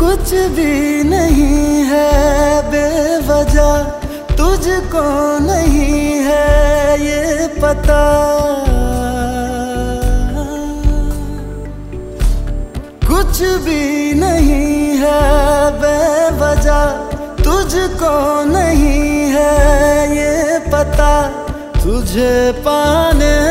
कुछ भी नहीं है बेवजह, तुझको नहीं है ये पता। कुछ भी नहीं है बेवजह, तुझको नहीं है ये पता। तुझे पाने